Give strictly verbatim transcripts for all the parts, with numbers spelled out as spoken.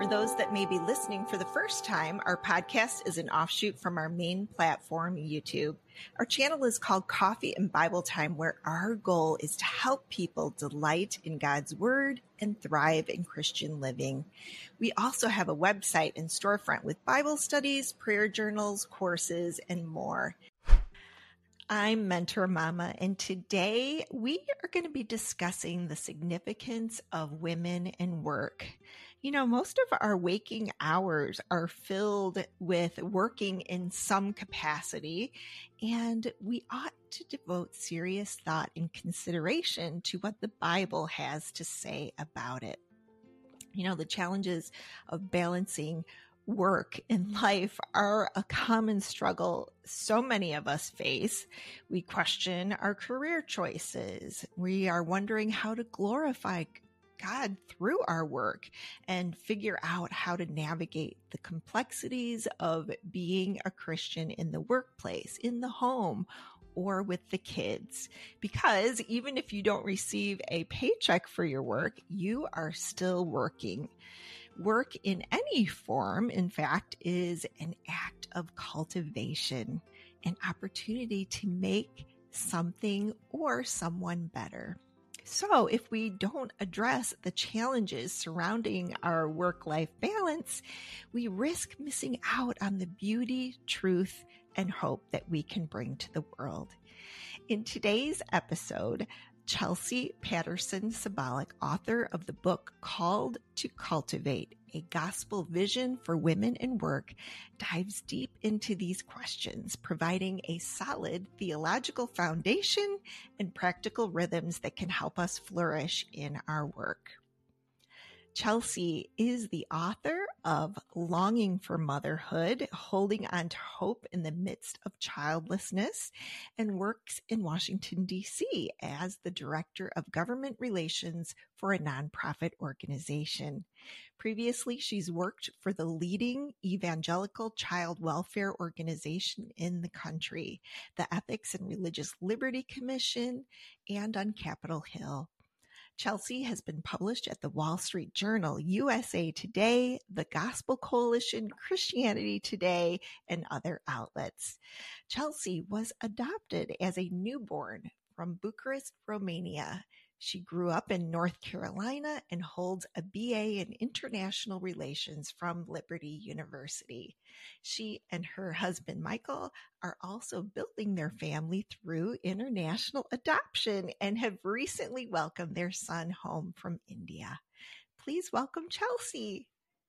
For those that may be listening for the first time, our podcast is an offshoot from our main platform, YouTube. Our channel is called Coffee and Bible Time, where our goal is to help people delight in God's Word and thrive in Christian living. We also have a website and storefront with Bible studies, prayer journals, courses, and more. I'm Mentor Mama, and today we are going to be discussing the significance of women and work. You know, most of our waking hours are filled with working in some capacity, and we ought to devote serious thought and consideration to what the Bible has to say about it. You know, the challenges of balancing work and life are a common struggle so many of us face. We question our career choices. We are wondering how to glorify God through our work and figure out how to navigate the complexities of being a Christian in the workplace, in the home, or with the kids. Because even if you don't receive a paycheck for your work, you are still working. Work in any form, in fact, is an act of cultivation, an opportunity to make something or someone better. So if we don't address the challenges surrounding our work-life balance, we risk missing out on the beauty, truth, and hope that we can bring to the world. In today's episode, Chelsea Patterson Sabolic, author of the book Called to Cultivate, a Gospel Vision for Women in Work, dives deep into these questions, providing a solid theological foundation and practical rhythms that can help us flourish in our work. Chelsea is the author of Longing for Motherhood, Holding on to Hope in the Midst of Childlessness, and works in Washington, D C as the Director of Government Relations for a nonprofit organization. Previously, she's worked for the leading evangelical child welfare organization in the country, the Ethics and Religious Liberty Commission, and on Capitol Hill. Chelsea has been published at the Wall Street Journal, U S A Today, the Gospel Coalition, Christianity Today, and other outlets. Chelsea was adopted as a newborn from Bucharest, Romania. She grew up in North Carolina and holds a B A in International Relations from Liberty University. She and her husband, Michael, are also building their family through international adoption and have recently welcomed their son home from India. Please welcome Chelsea.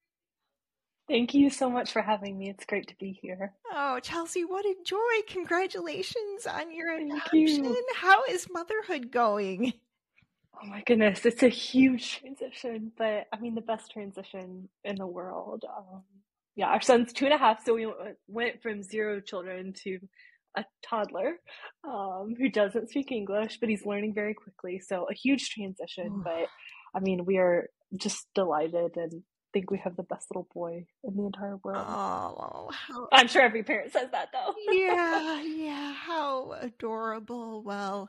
Thank you so much for having me. It's great to be here. Oh, Chelsea, what a joy. Congratulations on your Thank adoption. you. How is motherhood going? Oh my goodness, it's a huge transition, but I mean, the best transition in the world. Um, yeah, our son's two and a half, so we went from zero children to a toddler um, who doesn't speak English, but he's learning very quickly. So a huge transition, but I mean, we are just delighted and think we have the best little boy in the entire world. Oh, how... I'm sure every parent says that, though. yeah, yeah, how adorable. Well,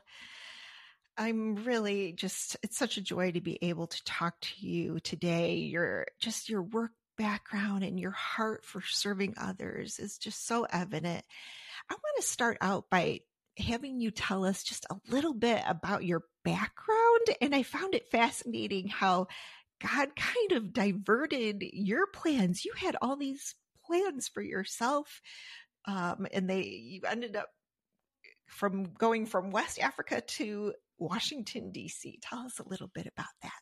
I'm really just, it's such a joy to be able to talk to you today. Your, just your work background and your heart for serving others is just so evident. I want to start out by having you tell us just a little bit about your background. And I found it fascinating how God kind of diverted your plans. You had all these plans for yourself, um, and they, you ended up from going from West Africa to Washington, D C. Tell us a little bit about that.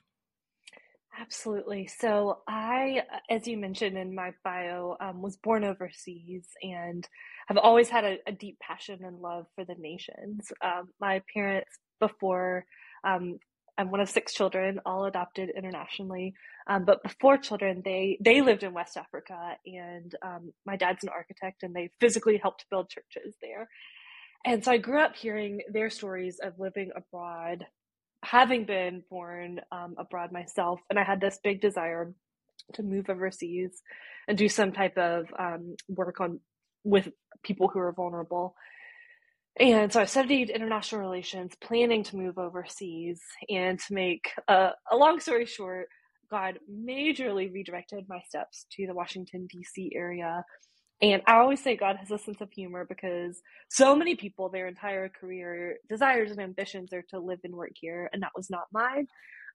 Absolutely. So I, as you mentioned in my bio, um, was born overseas and have always had a, a deep passion and love for the nations. Um, my parents, before, um, I'm one of six children, all adopted internationally. Um, but before children, they, they lived in West Africa, and um, my dad's an architect, and they physically helped build churches there. And so I grew up hearing their stories of living abroad, having been born um, abroad myself. And I had this big desire to move overseas and do some type of um, work on with people who are vulnerable. And so I studied international relations, planning to move overseas. And to make a, a long story short, God majorly redirected my steps to the Washington, D C area. And I always say God has a sense of humor because so many people, their entire career desires and ambitions are to live and work here, and that was not mine.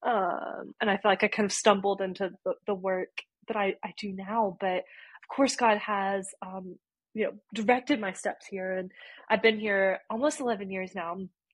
Um, and I feel like I kind of stumbled into the, the work that I, I do now. But of course, God has, um, you know, directed my steps here. And I've been here almost eleven years now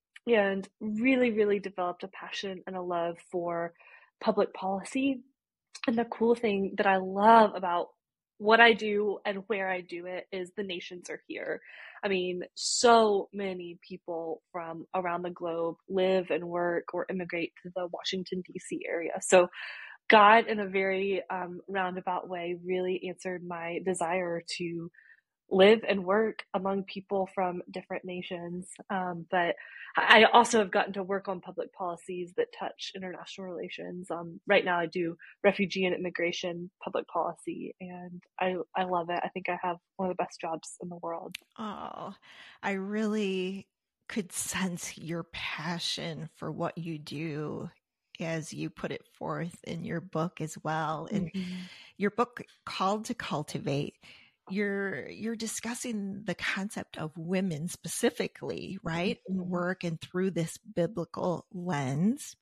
and really, really developed a passion and a love for public policy. And the cool thing that I love about what I do and where I do it is the nations are here. I mean, so many people from around the globe live and work or immigrate to the Washington, D C area. So God, in a very um, roundabout way, really answered my desire to live and work among people from different nations. Um, but I also have gotten to work on public policies that touch international relations. Um, right now I do refugee and immigration public policy, and I, I love it. I think I have one of the best jobs in the world. Oh, I really could sense your passion for what you do as you put it forth in your book as well. And mm-hmm. your book, Called to Cultivate, you're you're discussing the concept of women specifically, right? Mm-hmm. In work and through this biblical lens.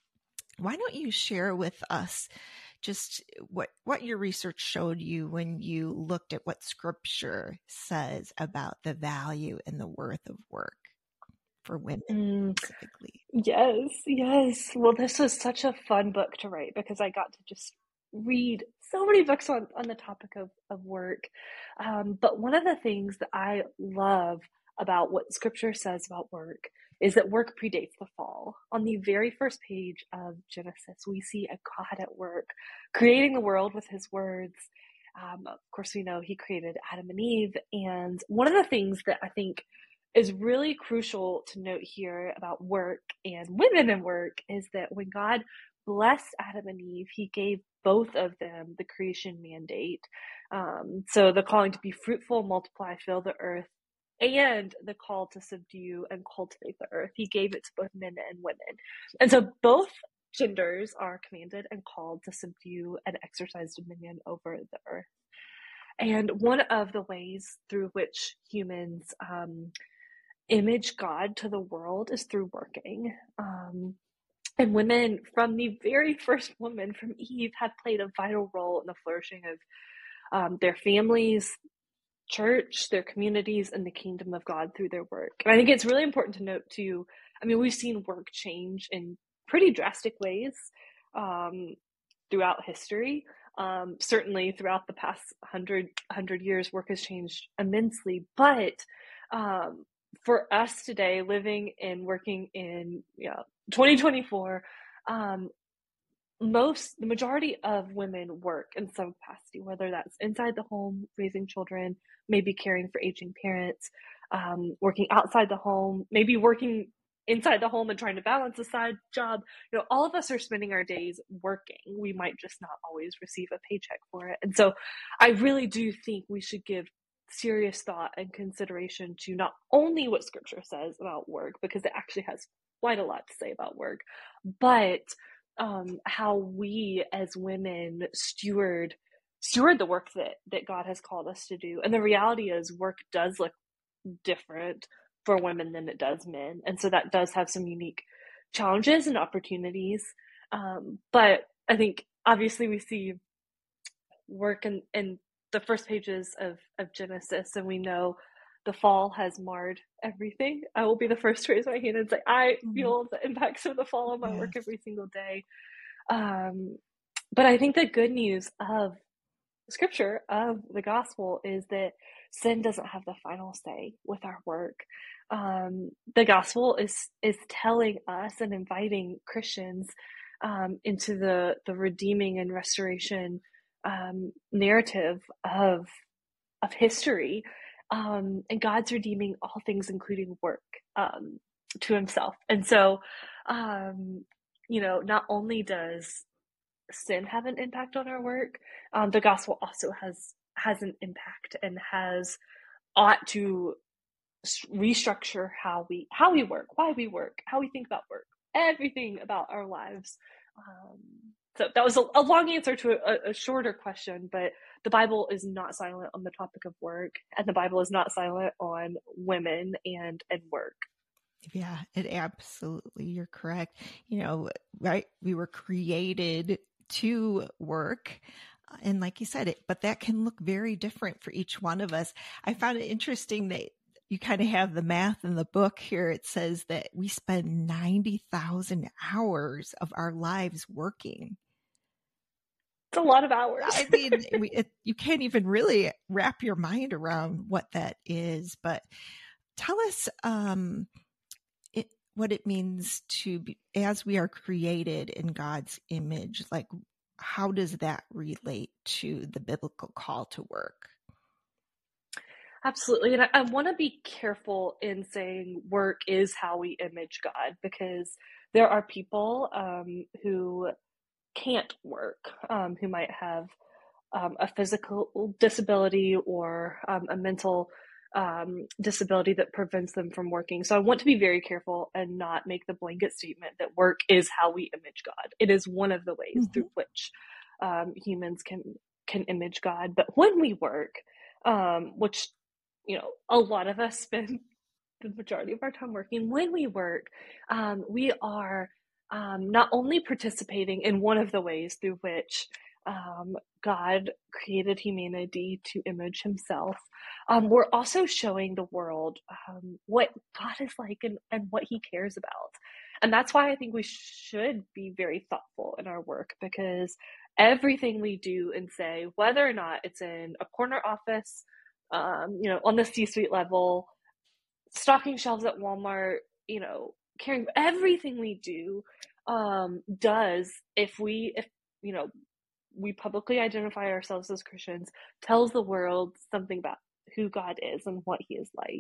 Why don't you share with us just what what your research showed you when you looked at what Scripture says about the value and the worth of work for women mm. specifically? Yes, yes. Well, this was such a fun book to write because I got to just read so many books on, on the topic of, of work. Um, but one of the things that I love about what Scripture says about work is that work predates the fall. On the very first page of Genesis, we see a God at work, creating the world with his words. Um, of course, we know he created Adam and Eve. And one of the things that I think is really crucial to note here about work and women in work is that when God blessed Adam and Eve, he gave both of them the creation mandate. Um, so the calling to be fruitful, multiply, fill the earth, and the call to subdue and cultivate the earth. He gave it to both men and women. And so both genders are commanded and called to subdue and exercise dominion over the earth. And one of the ways through which humans um, image God to the world is through working. Um, and women, from the very first woman, from Eve, have played a vital role in the flourishing of um, their families, church, their communities, and the kingdom of God through their work. And I think it's really important to note too, I mean, we've seen work change in pretty drastic ways um, throughout history. Um, certainly throughout the past hundred, hundred years, work has changed immensely. But um, for us today, living and working in you know, twenty twenty-four, um, most, the majority of women work in some capacity, whether that's inside the home, raising children, maybe caring for aging parents, um, working outside the home, maybe working inside the home and trying to balance a side job. You know, all of us are spending our days working. We might just not always receive a paycheck for it. And so I really do think we should give serious thought and consideration to not only what Scripture says about work, because it actually has quite a lot to say about work, but um, how we as women steward steward the work that, that God has called us to do. And the reality is work does look different for women than it does men. And so that does have some unique challenges and opportunities. Um, but I think obviously we see work in, in the first pages of, of Genesis, and we know the fall has marred everything. I will be the first to raise my hand and say, I feel the impacts of the fall on my yes. work every single day. Um, but I think the good news of Scripture, of the gospel, is that sin doesn't have the final say with our work. Um, the gospel is is telling us and inviting Christians um, into the the redeeming and restoration um, narrative of of history, um, and God's redeeming all things, including work, um, to Himself. And so, um, you know, not only does sin have an impact on our work, um, the gospel also has has an impact and has ought to restructure how we how we work, why we work, how we think about work, everything about our lives. Um, So that was a, a long answer to a, a shorter question, but the Bible is not silent on the topic of work, and the Bible is not silent on women and and work. Yeah, it absolutely, you're correct. You know, right? We were created to work. And like you said, it, but that can look very different for each one of us. I found it interesting that you kind of have the math in the book here. It says that we spend ninety thousand hours of our lives working. It's a lot of hours. I mean, we, it, you can't even really wrap your mind around what that is. But tell us um, it, what it means to be, as we are created in God's image, like how does that relate to the biblical call to work? Absolutely. And I, I want to be careful in saying work is how we image God, because there are people um, who can't work, um, who might have um, a physical disability or um, a mental um, disability that prevents them from working. So I want to be very careful and not make the blanket statement that work is how we image God. It is one of the ways mm-hmm. through which um, humans can can image God. But when we work, um, which you know, a lot of us spend the majority of our time working. When we work, um, we are um, not only participating in one of the ways through which um, God created humanity to image himself, um, we're also showing the world um, what God is like and, and what he cares about. And that's why I think we should be very thoughtful in our work, because everything we do and say, whether or not it's in a corner office, um, you know, on the C-suite level, stocking shelves at Walmart, you know, carrying everything we do, um, does, if we, if, you know, we publicly identify ourselves as Christians, tells the world something about who God is and what he is like.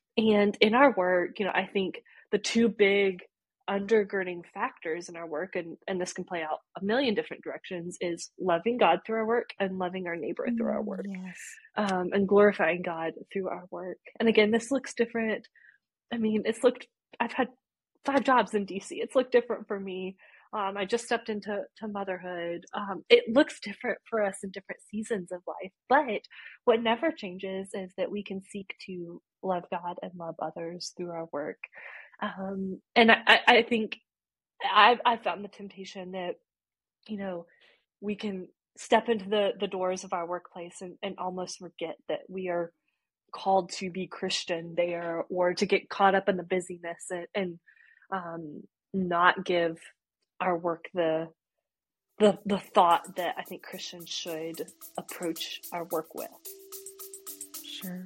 And in our work, you know, I think the two big undergirding factors in our work, and, and this can play out a million different directions, is loving God through our work and loving our neighbor through our work. Yes. Um, and glorifying God through our work. And again, this looks different. I mean, it's looked, I've had five jobs in D C. It's looked different for me. Um, I just stepped into to motherhood. Um, it looks different for us in different seasons of life. But what never changes is that we can seek to love God and love others through our work. Um, and I, I think I've, I've found the temptation that, you know, we can step into the, the doors of our workplace and, and almost forget that we are called to be Christian there, or to get caught up in the busyness and, and um, not give our work the, the the thought that I think Christians should approach our work with. Sure.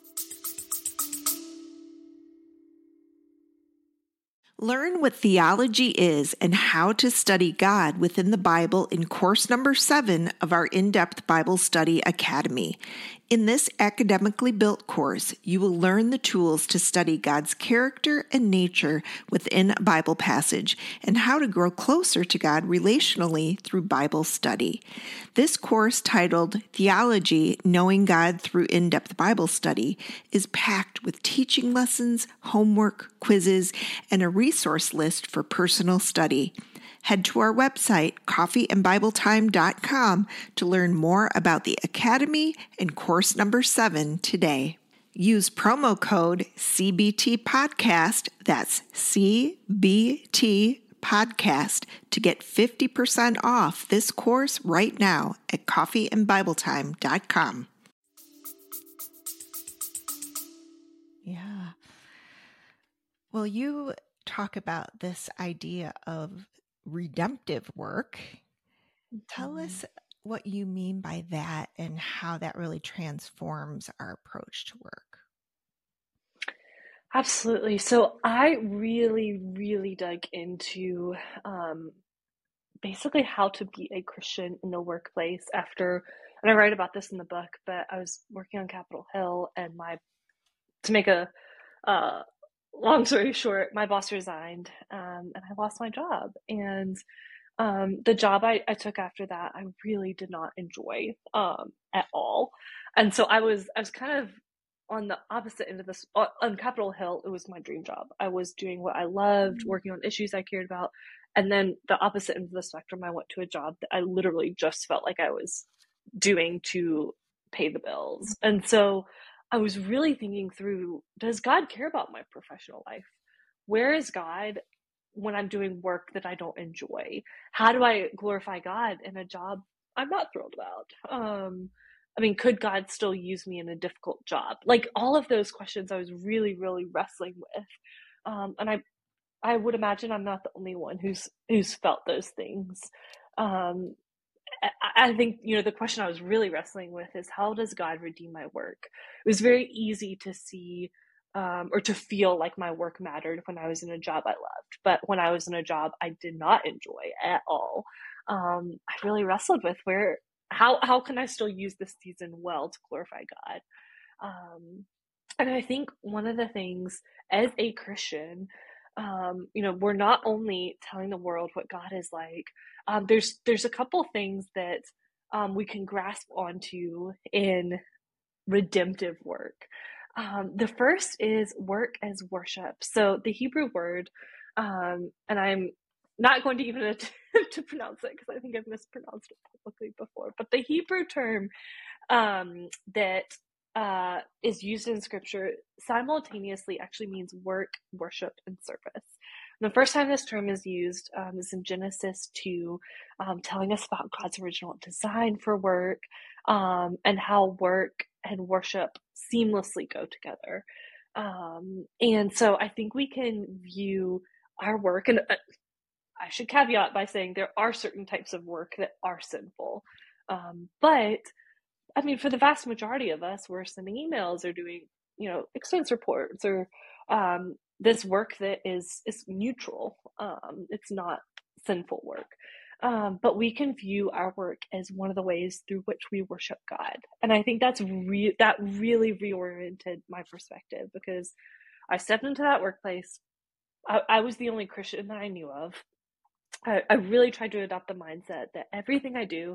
Learn what theology is and how to study God within the Bible in course number seven of our In-Depth Bible Study Academy. In this academically built course, you will learn the tools to study God's character and nature within a Bible passage and how to grow closer to God relationally through Bible study. This course, titled Theology, Knowing God Through In-Depth Bible Study, is packed with teaching lessons, homework, quizzes, and a resource list for personal study. Head to our website, coffee and bible time dot com, to learn more about the Academy and course number seven today. Use promo code C B T Podcast, that's C B T Podcast, to get fifty percent off this course right now at coffee and bible time dot com. Yeah. Well, you talk about this idea of redemptive work. Tell us what you mean by that and how that really transforms our approach to work. Absolutely. So I really, really dug into um, basically how to be a Christian in the workplace after, and I write about this in the book, but I was working on Capitol Hill, and my, to make a uh, long story short, my boss resigned, um, and I lost my job. And um, the job I, I took after that, I really did not enjoy um, at all. And so I was, I was kind of on the opposite end of this, on, on Capitol Hill, it was my dream job. I was doing what I loved, working on issues I cared about. And then the opposite end of the spectrum, I went to a job that I literally just felt like I was doing to pay the bills. And so I was really thinking through, does God care about my professional life? Where is God when I'm doing work that I don't enjoy? How do I glorify God in a job I'm not thrilled about? Um, I mean, could God still use me in a difficult job? Like all of those questions I was really, really wrestling with. Um, and I, I would imagine I'm not the only one who's, who's felt those things. Um, I, I think, you know, the question I was really wrestling with is, how does God redeem my work? It was very easy to see, um, or to feel like my work mattered when I was in a job I loved. But when I was in a job I did not enjoy at all, um, I really wrestled with where, how, how can I still use this season well to glorify God? Um, and I think one of the things as a Christian, um, you know, we're not only telling the world what God is like, um, there's, there's a couple things that, um, we can grasp onto in redemptive work. Um, the first is work as worship. So the Hebrew word, um, and I'm not going to even attempt to pronounce it because I think I've mispronounced it publicly before, but the Hebrew term um, that uh, is used in scripture simultaneously actually means work, worship, and service. The first time this term is used um, is in Genesis two, um, telling us about God's original design for work, um, and how work and worship seamlessly go together. Um, and so I think we can view our work, and uh, I should caveat by saying there are certain types of work that are sinful. Um, but I mean, for the vast majority of us, we're sending emails or doing, you know, expense reports or um, this work that is is neutral. Um, it's not sinful work. Um, but we can view our work as one of the ways through which we worship God. And I think that's re- that really reoriented my perspective, because I stepped into that workplace. I, I was the only Christian that I knew of. I, I really tried to adopt the mindset that everything I do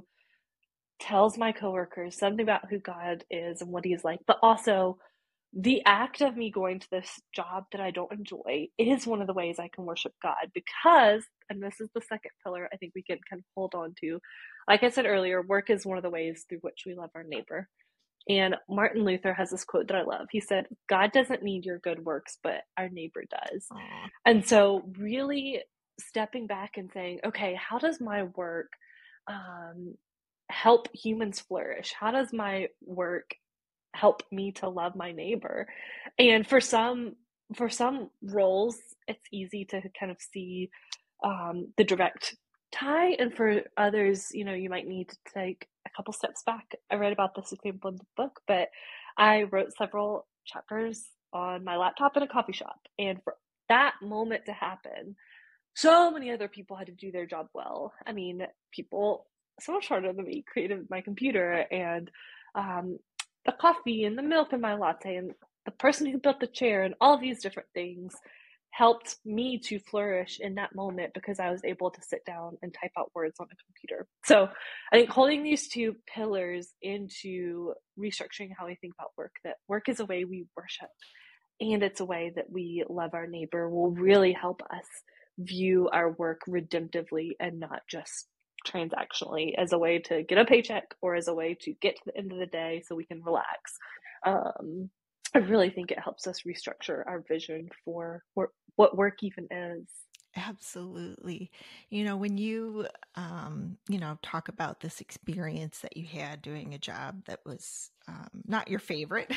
tells my coworkers something about who God is and what he is like, but also the act of me going to this job that I don't enjoy is one of the ways I can worship God, because, and this is the second pillar I think we can kind of hold on to, like I said earlier, work is one of the ways through which we love our neighbor. And Martin Luther has this quote that I love. He said, God doesn't need your good works, but our neighbor does. Aww. And so really stepping back and saying, okay, how does my work um, help humans flourish? How does my work help me to love my neighbor? And for some, for some roles, it's easy to kind of see um, the direct tie. And for others, you know, you might need to take a couple steps back. I read about this example in the book, but I wrote several chapters on my laptop in a coffee shop. And for that moment to happen, so many other people had to do their job well. I mean, people so much harder than me created my computer and um, the coffee and the milk in my latte and the person who built the chair and all of these different things helped me to flourish in that moment because I was able to sit down and type out words on a computer. So I think holding these two pillars into restructuring how we think about work, that work is a way we worship and it's a way that we love our neighbor, will really help us view our work redemptively and not just transactionally as a way to get a paycheck or as a way to get to the end of the day so we can relax. Um, I really think it helps us restructure our vision for wor- what work even is. Absolutely. You know, when you, um, you know, talk about this experience that you had doing a job that was um, not your favorite,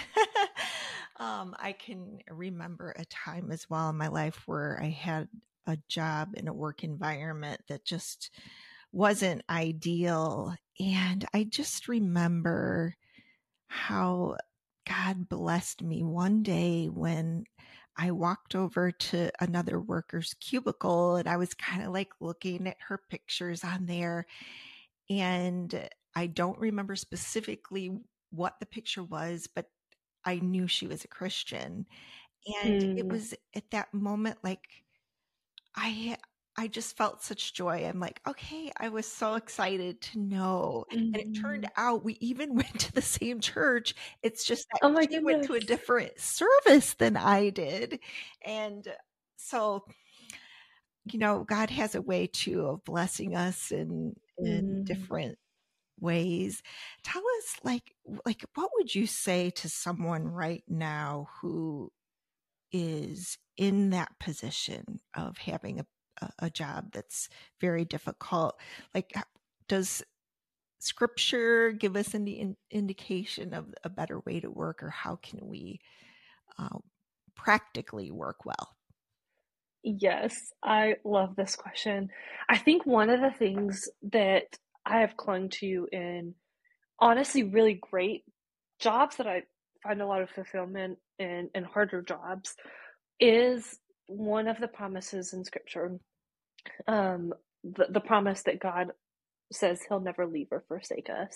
um, I can remember a time as well in my life where I had a job in a work environment that just wasn't ideal. And I just remember how God blessed me one day when I walked over to another worker's cubicle and I was kind of like looking at her pictures on there. And I don't remember specifically what the picture was, but I knew she was a Christian. And mm. it was at that moment, like I, I just felt such joy. I'm like, okay, I was so excited to know. And it turned Mm. out we even went to the same church. It's just that Oh my she went to a goodness. different service than I did. And so, you know, God has a way too of blessing us in in Mm. different ways. Tell us, like, like what would you say to someone right now who is in that position of having a, a, a job that's very difficult? Like, h- does scripture give us any in, indication of a better way to work, or how can we uh, practically work well? Yes, I love this question. I think one of the things that I have clung to in honestly really great jobs that I find a lot of fulfillment in and harder jobs is one of the promises in scripture. Um, the, the promise that God says he'll never leave or forsake us.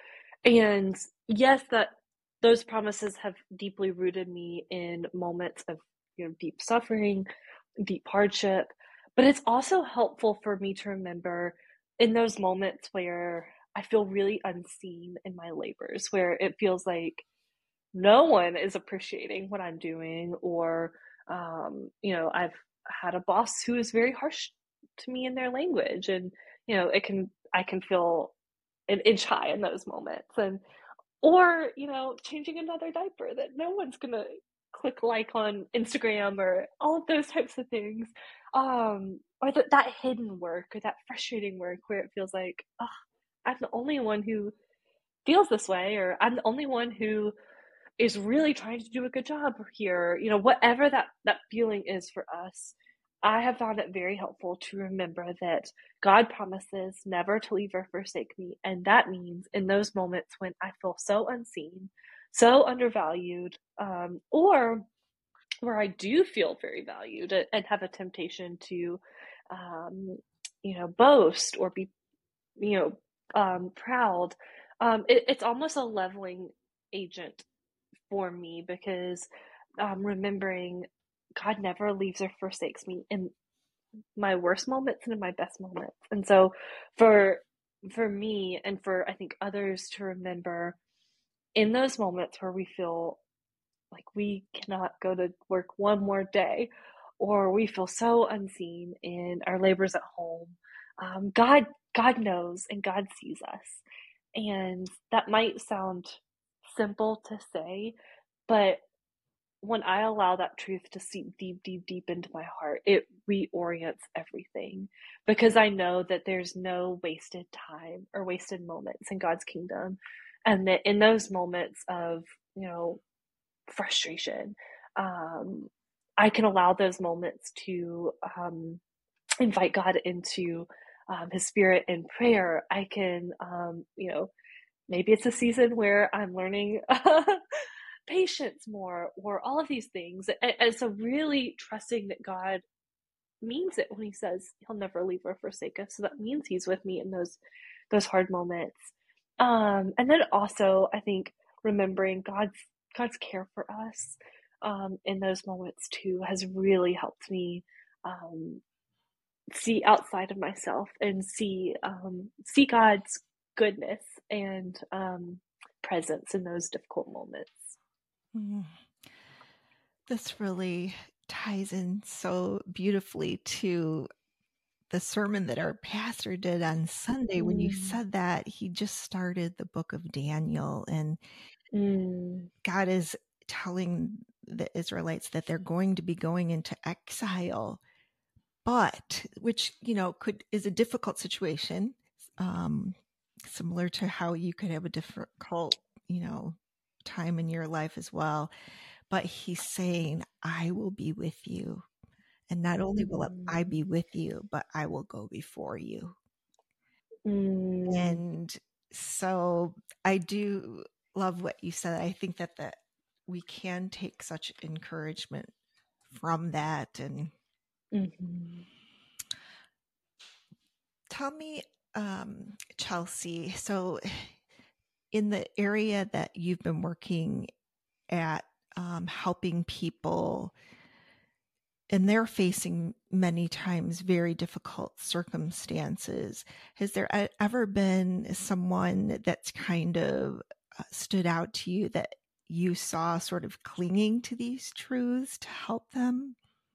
And yes, that those promises have deeply rooted me in moments of, you know, deep suffering, deep hardship, but it's also helpful for me to remember in those moments where I feel really unseen in my labors, where it feels like no one is appreciating what I'm doing, or um, you know, I've had a boss who is very harsh to me in their language, and you know, it can I can feel an inch high in those moments, and or you know, changing another diaper that no one's gonna click like on Instagram, or all of those types of things, um, or that that hidden work or that frustrating work where it feels like, oh, I'm the only one who feels this way, or I'm the only one who is really trying to do a good job here. You know, whatever that that feeling is for us, I have found it very helpful to remember that God promises never to leave or forsake me, and that means in those moments when I feel so unseen, so undervalued, um, or where I do feel very valued and have a temptation to, um, you know, boast or be, you know, um, proud. Um, it, it's almost a leveling agent for me, because um, remembering God never leaves or forsakes me in my worst moments and in my best moments. And so for for me, and for I think others to remember in those moments where we feel like we cannot go to work one more day, or we feel so unseen in our labors at home, um, God God knows and God sees us. And that might sound simple to say, but when I allow that truth to seep deep, deep, deep into my heart, it reorients everything, because I know that there's no wasted time or wasted moments in God's kingdom. And that in those moments of, you know, frustration, um, I can allow those moments to um, invite God into um, his spirit in prayer. I can, um, you know, maybe it's a season where I'm learning patience more, or all of these things. And, and so really trusting that God means it when he says he'll never leave or forsake us. So that means he's with me in those those hard moments. Um, and then also I think remembering God's God's care for us um, in those moments too has really helped me um, see outside of myself and see um, see God's goodness and um, presence in those difficult moments. Mm. This really ties in so beautifully to the sermon that our pastor did on Sunday. When you Mm, said that, he just started the book of Daniel, and mm, God is telling the Israelites that they're going to be going into exile, but which, you know, could is a difficult situation, um, similar to how you could have a difficult, you know, time in your life as well. But he's saying, I will be with you. And not only will I mm, be with you, but I will go before you. mm, And so I do love what you said. I think that that we can take such encouragement from that. And mhm, tell me, um, Chelsea, so in the area that you've been working at, um, helping people and they're facing many times very difficult circumstances. Has there e- ever been someone that's kind of uh, stood out to you that you saw sort of clinging to these truths to help them?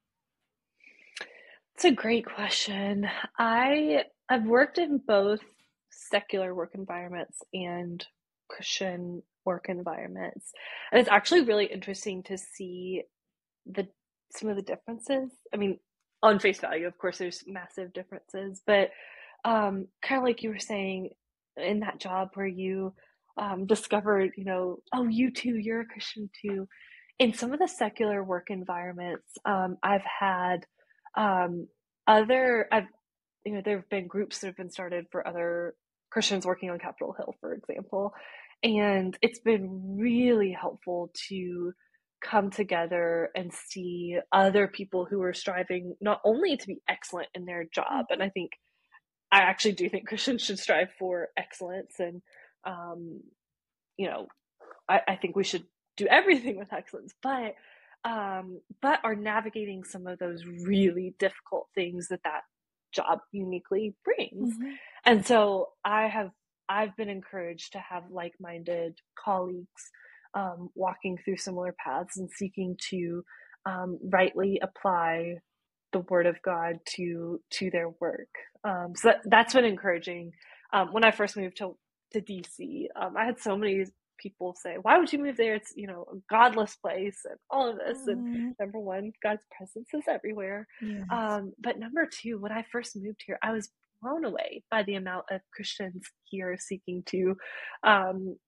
It's a great question. I I've worked in both secular work environments and Christian work environments. And it's actually really interesting to see the some of the differences. I mean, on face value, of course, there's massive differences, but um, kind of like you were saying in that job where you um, discovered, you know, oh, you too, you're a Christian too. In some of the secular work environments, um, I've had um, other, I've, you know, there have been groups that have been started for other Christians working on Capitol Hill, for example. And it's been really helpful to come together and see other people who are striving not only to be excellent in their job, and I think I actually do think Christians should strive for excellence, and um, you know, I, I think we should do everything with excellence, but um, but are navigating some of those really difficult things that that job uniquely brings. Mm-hmm. And so I have I've been encouraged to have like-minded colleagues um, walking through similar paths and seeking to um, rightly apply the word of God to to their work. Um, so that, that's been encouraging. Um, when I first moved to to D C, um, I had so many people say, "Why would you move there? It's, you know, a godless place and all of this." And Mm-hmm. number one, God's presence is everywhere. Yes. Um, but number two, when I first moved here, I was blown away by the amount of Christians here seeking to um,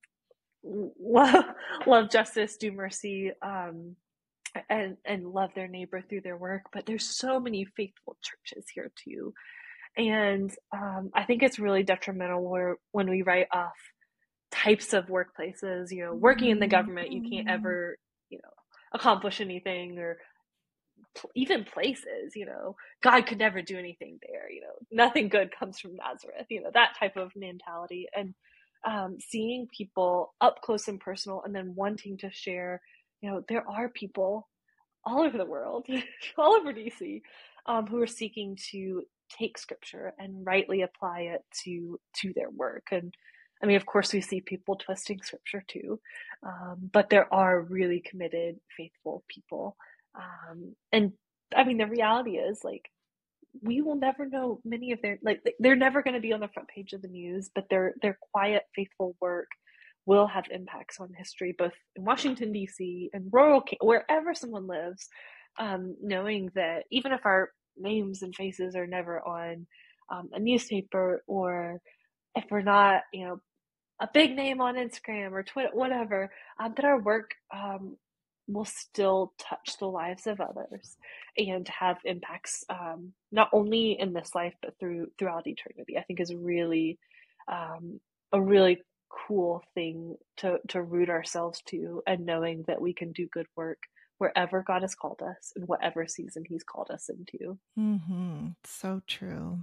love, love justice, do mercy, um, and and love their neighbor through their work. But there's so many faithful churches here too, and um, I think it's really detrimental where when we write off types of workplaces. You know, working in the government, you can't Mm-hmm. ever, you know, accomplish anything, or pl- even places, you know, God could never do anything there. You know, nothing good comes from Nazareth. You know, that type of mentality. And um, seeing people up close and personal, and then wanting to share. You know, there are people all over the world, all over D C, um, who are seeking to take scripture and rightly apply it to to their work. And I mean, of course, we see people twisting scripture too, um, but there are really committed, faithful people. Um, and I mean, the reality is, like, we will never know many of their, like, they're never going to be on the front page of the news, but their their quiet, faithful work will have impacts on history, both in Washington, D C, and rural, wherever someone lives, um, knowing that even if our names and faces are never on um, a newspaper, or if we're not, you know, a big name on Instagram or Twitter, whatever, um, that our work um, will still touch the lives of others and have impacts um, not only in this life but through throughout eternity. I think is really um, a really cool thing to to root ourselves to, and knowing that we can do good work wherever God has called us in whatever season He's called us into. Mm-hmm. So true.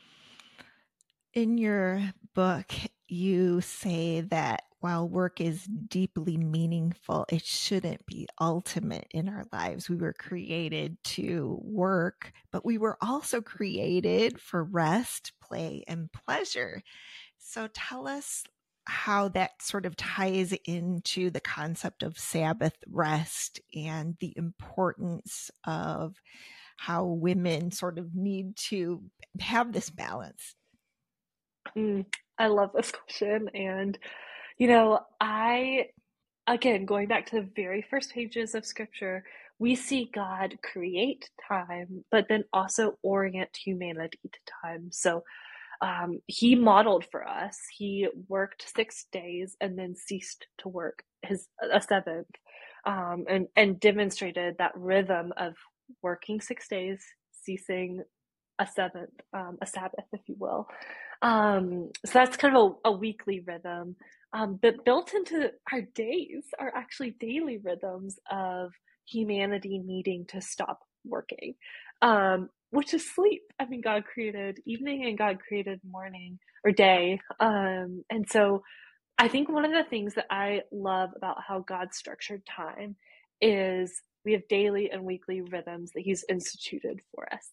In your book, you say that while work is deeply meaningful, it shouldn't be ultimate in our lives. We were created to work, but we were also created for rest, play, and pleasure. So tell us how that sort of ties into the concept of Sabbath rest and the importance of how women sort of need to have this balance. Mm, I love this question. And, you know, I, again, going back to the very first pages of scripture, we see God create time, but then also orient humanity to time. So um, he modeled for us, he worked six days and then ceased to work his a seventh, um, and, and demonstrated that rhythm of working six days, ceasing a seventh, um, a Sabbath, if you will. Um, so that's kind of a, a weekly rhythm. Um, but built into our days are actually daily rhythms of humanity needing to stop working, um, which is sleep. I mean, God created evening and God created morning or day. Um, and so I think one of the things that I love about how God structured time is We have daily and weekly rhythms that he's instituted for us.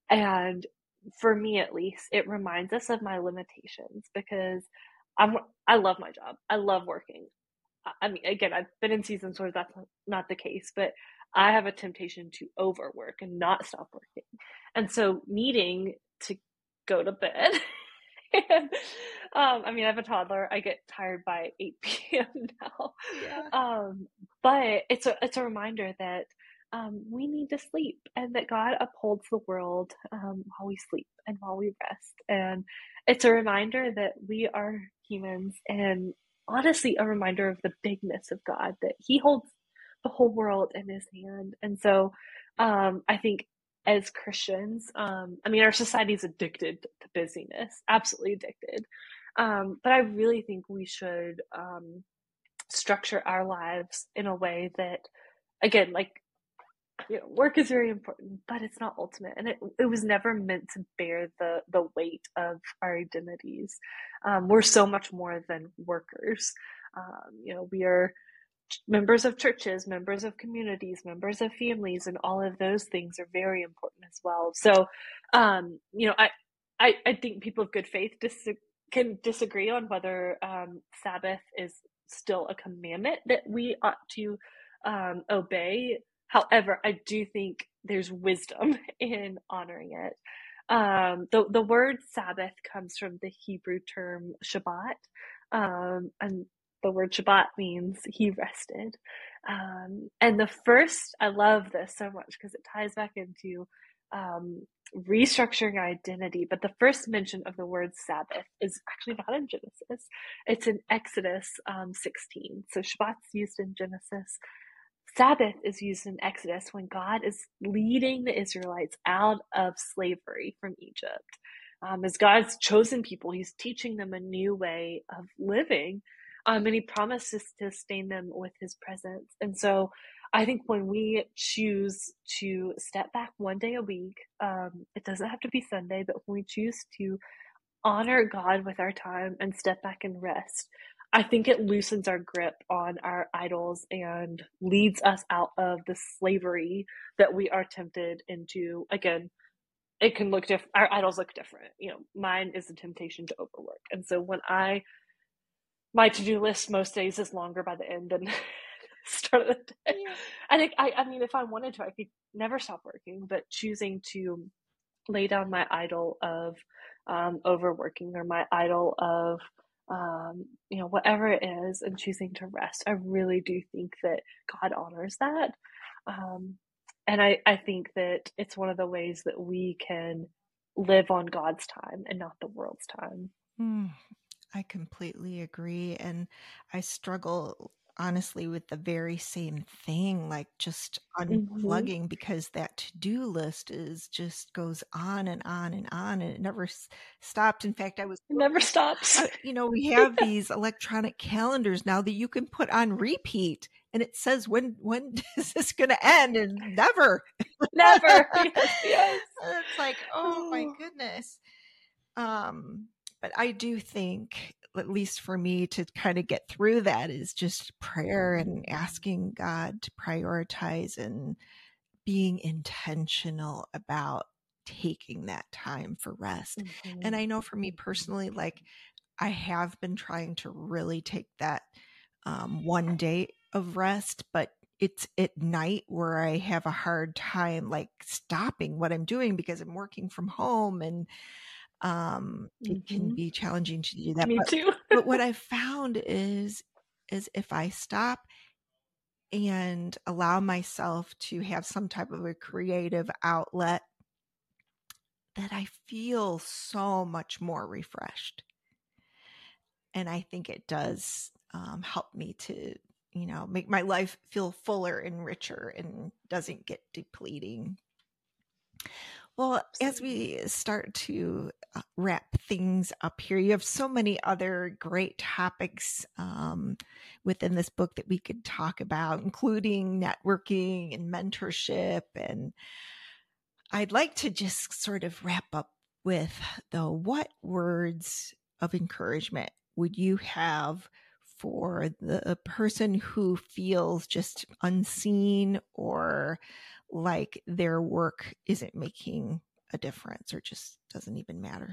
And for me, at least, it reminds us of my limitations because I'm, I love my job. I love working. I mean, again, I've been in seasons where that's not the case, but I have a temptation to overwork and not stop working. And so needing to go to bed. and, um, I mean, I have a toddler. I get tired by eight p.m. now. Yeah. Um, but it's a, it's a reminder that um, we need to sleep and that God upholds the world um, while we sleep and while we rest. And it's a reminder that we are humans, and honestly a reminder of the bigness of God, that he holds the whole world in his hand. And so um, I think as Christians, um, I mean, our society is addicted to busyness, absolutely addicted. Um, but I really think we should um, structure our lives in a way that, again, like, you know, work is very important, but it's not ultimate, and it it was never meant to bear the the weight of our identities. Um, we're so much more than workers. Um, you know, we are members of churches, members of communities, members of families, and all of those things are very important as well. So, um, you know, I, I I think people of good faith dis- can disagree on whether um, Sabbath is still a commandment that we ought to um, obey. However, I do think there's wisdom in honoring it. Um, the, the word Sabbath comes from the Hebrew term Shabbat, um, and the word Shabbat means he rested. Um, and the first, I love this so much because it ties back into um, restructuring identity. But the first mention of the word Sabbath is actually not in Genesis. It's in Exodus um, sixteen. So Shabbat's used in Genesis. Sabbath is used in Exodus when God is leading the Israelites out of slavery from Egypt. Um, as God's chosen people, he's teaching them a new way of living, um, and he promises to sustain them with his presence. And so I think when we choose to step back one day a week, um, it doesn't have to be Sunday, but when we choose to honor God with our time and step back and rest, I think it loosens our grip on our idols and leads us out of the slavery that we are tempted into. Again, it can look different. Our idols look different. You know, mine is the temptation to overwork. And so when I, my to-do list most days is longer by the end than start of the day. Yeah. I think, I, I mean, if I wanted to, I could never stop working, but choosing to lay down my idol of um, overworking, or my idol of um, you know, whatever it is, and choosing to rest, I really do think that God honors that. Um, and I, I think that it's one of the ways that we can live on God's time and not the world's time. Mm, I completely agree. And I struggle, honestly, with the very same thing, like just unplugging, mm-hmm. because that to-do list is just goes on and on and on, and it never s- stopped. In fact, I was it never stops. Uh, you know, we have these electronic calendars now that you can put on repeat, and it says when when is this going to end, and never, never. Yes, yes. It's like, oh my goodness. Um, but I do think, at least for me, to kind of get through that is just prayer and asking God to prioritize and being intentional about taking that time for rest. Mm-hmm. And I know for me personally, like, I have been trying to really take that um, one day of rest, but it's at night where I have a hard time like stopping what I'm doing because I'm working from home, and um, mm-hmm. it can be challenging to do that. Me but, too. But what I've found is, is if I stop and allow myself to have some type of a creative outlet, that I feel so much more refreshed. And I think it does um, help me to, you know, make my life feel fuller and richer and doesn't get depleting. Well, as we start to uh, wrap things up here, you have so many other great topics um, within this book that we could talk about, including networking and mentorship. And I'd like to just sort of wrap up with, though, what words of encouragement would you have for the person who feels just unseen or like their work isn't making a difference or just doesn't even matter?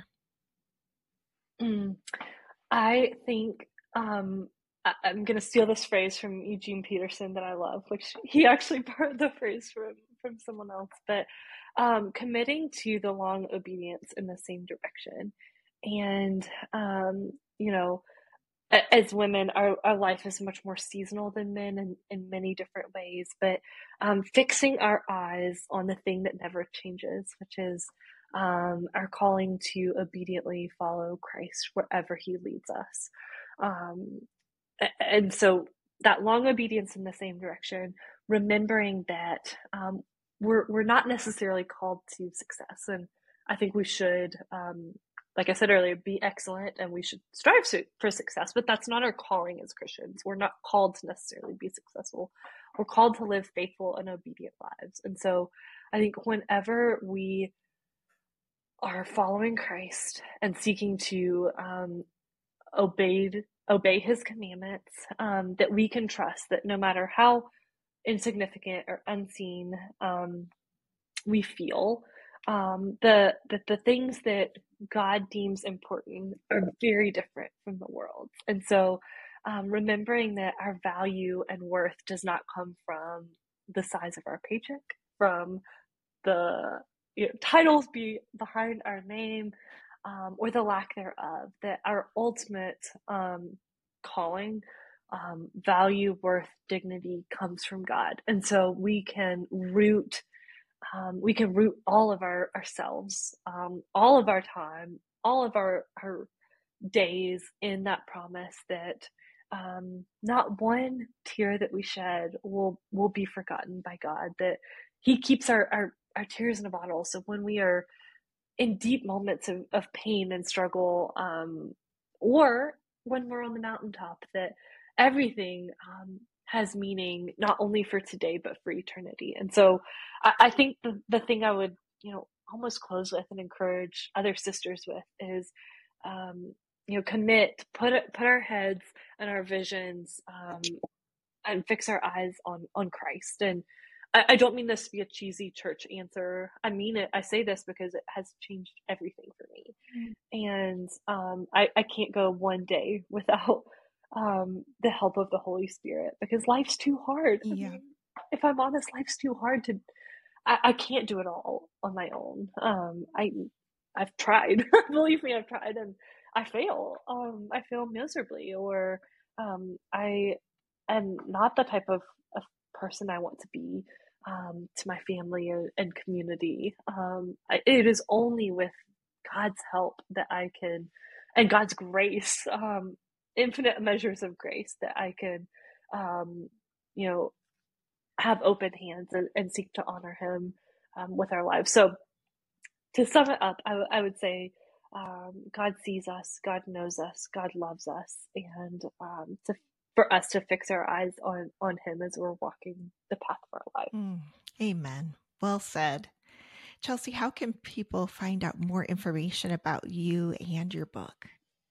Mm. I think um, I- I'm going to steal this phrase from Eugene Peterson that I love, which he actually borrowed the phrase from from someone else. But um, committing to the long obedience in the same direction, and um, you know, a- as women, our, our life is much more seasonal than men in, in many different ways. But um, fixing our eyes on the thing that never changes, which is um, our calling to obediently follow Christ wherever He leads us. Um, and so that long obedience in the same direction, remembering that um, we're we're not necessarily called to success, and I think we should, um, like I said earlier, be excellent, and we should strive for success. But that's not our calling as Christians. We're not called to necessarily be successful. We're called to live faithful and obedient lives. And so, I think whenever we are following Christ and seeking to um, obeyed obey his commandments, um, that we can trust that no matter how insignificant or unseen um, we feel, um, the that the things that God deems important are very different from the world. And so um, remembering that our value and worth does not come from the size of our paycheck, from the you know, titles be behind our name, um, or the lack thereof, that our ultimate um, calling, um, value, worth, dignity comes from God. And so we can root, um, we can root all of our ourselves, um, all of our time, all of our, our days in that promise that um, not one tear that we shed will will be forgotten by God, that He keeps our, our, our tears in a bottle. So when we are in deep moments of, of pain and struggle, um, or when we're on the mountaintop, that everything um, has meaning not only for today but for eternity. And so I, I think the, the thing I would, you know, almost close with and encourage other sisters with is um, you know, commit, put it, put our heads and our visions um, and fix our eyes on on Christ. And I, I don't mean this to be a cheesy church answer. I mean it. I say this because it has changed everything for me. Mm. And um, I, I can't go one day without um, the help of the Holy Spirit, because life's too hard. Yeah. I mean, if I'm honest, life's too hard to. I, I can't do it all on my own. Um, I I've tried. Believe me, I've tried, and I fail. Um, I fail miserably, or um, I am not the type of, of person I want to be um, to my family or, and community. Um, I, it is only with God's help that I can, and God's grace, um, infinite measures of grace, that I can, um, you know, have open hands and, and seek to honor Him um, with our lives. So, to sum it up, I, w- I would say um, God sees us, God knows us, God loves us, and um, to, for us to fix our eyes on, on Him as we're walking the path of our life. Mm, amen. Well said. Chelsea, how can people find out more information about you and your book?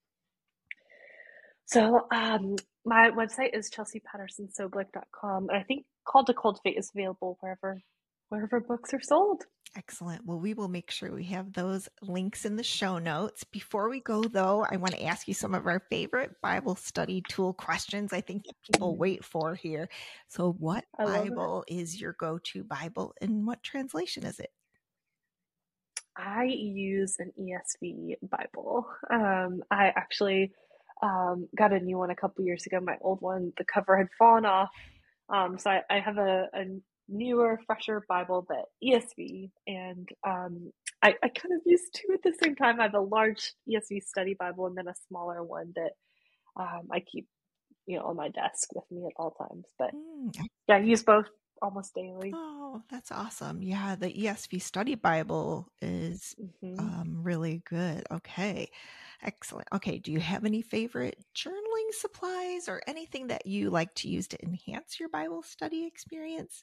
So um, my website is chelsea patterson soblick dot com, and I think Called to Cultivate is available wherever wherever books are sold. Excellent. Well, we will make sure we have those links in the show notes. Before we go, though, I want to ask you some of our favorite Bible study tool questions I think that people mm-hmm. wait for here. So what Bible it. is your go-to Bible, and what translation is it? I use an E S V Bible. Um, I actually um, got a new one a couple years ago. My old one, the cover had fallen off. Um, so I, I have a, a newer, fresher Bible, but E S V. And um, I, I kind of use two at the same time. I have a large E S V study Bible and then a smaller one that um, I keep, you know, on my desk with me at all times. But mm. yeah, I use both almost daily. Oh, that's awesome. Yeah, the E S V Study Bible is mm-hmm. um, really good. Okay, excellent. Okay, do you have any favorite journaling supplies or anything that you like to use to enhance your Bible study experience?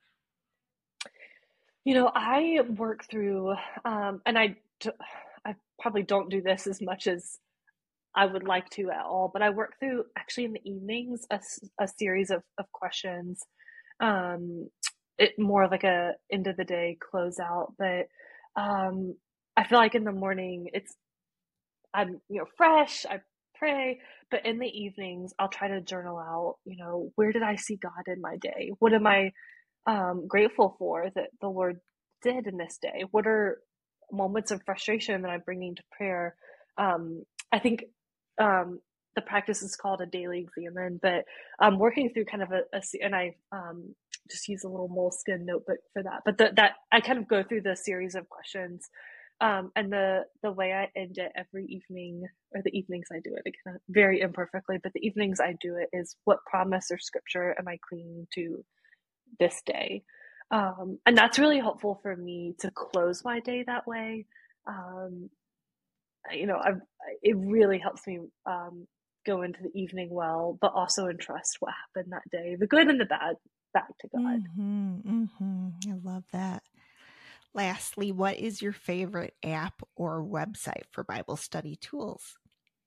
You know, I work through, um, and I, I probably don't do this as much as I would like to at all, but I work through actually in the evenings a, a series of, of questions. Um, it more of like a end of the day closeout, but um, I feel like in the morning it's I'm you know fresh. I pray, but in the evenings I'll try to journal out. You know, where did I see God in my day? What am I um, grateful for that the Lord did in this day? What are moments of frustration that I'm bringing to prayer? Um, I think um, the practice is called a daily examine, but I'm working through kind of a, a and I um, just use a little moleskin notebook for that. But the, that I kind of go through the series of questions, um, and the the way I end it every evening, or the evenings I do it again, very imperfectly, but the evenings I do it is, what promise or scripture am I clinging to this day? Um, and that's really helpful for me to close my day that way. Um, you know, I've, it really helps me um, go into the evening well, but also entrust what happened that day, the good and the bad, back to God. Mm-hmm, mm-hmm. I love that. Lastly, what is your favorite app or website for Bible study tools?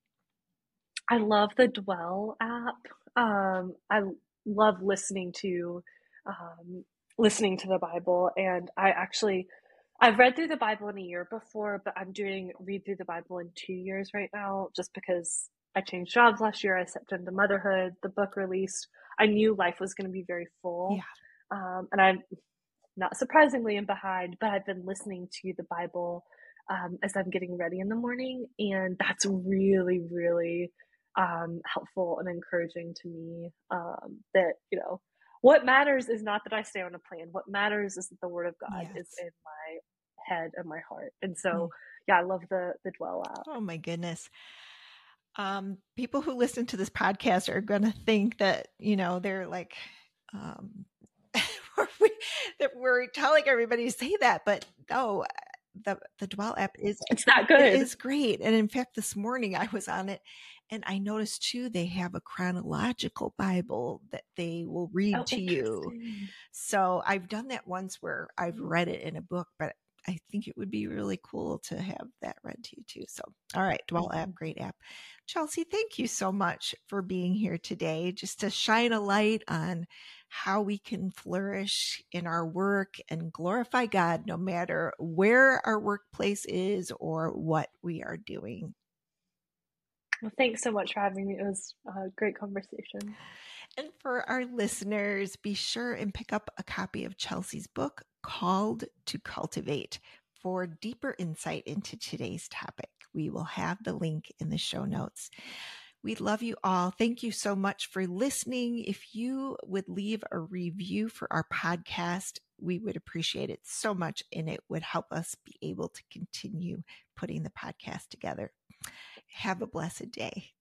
I love the Dwell app. Um, I love listening to um, listening to the Bible, and I actually I've read through the Bible in a year before, but I'm doing read through the Bible in two years right now, just because I changed jobs last year. I stepped into motherhood. The book released. I knew life was going to be very full, Yeah. um, and I'm not surprisingly am behind, but I've been listening to the Bible um, as I'm getting ready in the morning, and that's really, really um, helpful and encouraging to me. Um, that you know, what matters is not that I stay on a plan. What matters is that the Word of God Yes. is in my head and my heart. And so, yeah, I love the the Dwell app. Oh my goodness. Um, people who listen to this podcast are going to think that, you know, they're like, um, we, that we're telling everybody to say that, but no, the, the Dwell app is, It's that good. It is great. And in fact, this morning I was on it and I noticed too, they have a chronological Bible that they will read Oh, to you. So I've done that once where I've read it in a book, but I think it would be really cool to have that read to you too. So, all right, Dwell app, great app. Chelsea, thank you so much for being here today, just to shine a light on how we can flourish in our work and glorify God no matter where our workplace is or what we are doing. Well, thanks so much for having me. It was a great conversation. And for our listeners, be sure and pick up a copy of Chelsea's book, Called to Cultivate, for deeper insight into today's topic. We will have the link in the show notes. We love you all. Thank you so much for listening. If you would leave a review for our podcast, we would appreciate it so much, and it would help us be able to continue putting the podcast together. Have a blessed day.